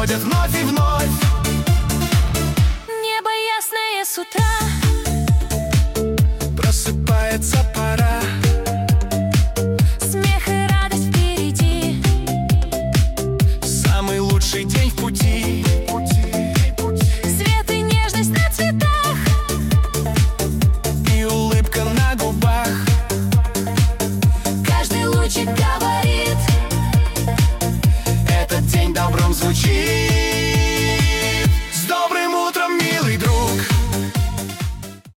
приходят вновь и вновь. Небо ясное с утра, Просыпается пора, смех и радость впереди. самый лучший день в пути. Свет и нежность на цветах, И улыбка на губах. каждый лучик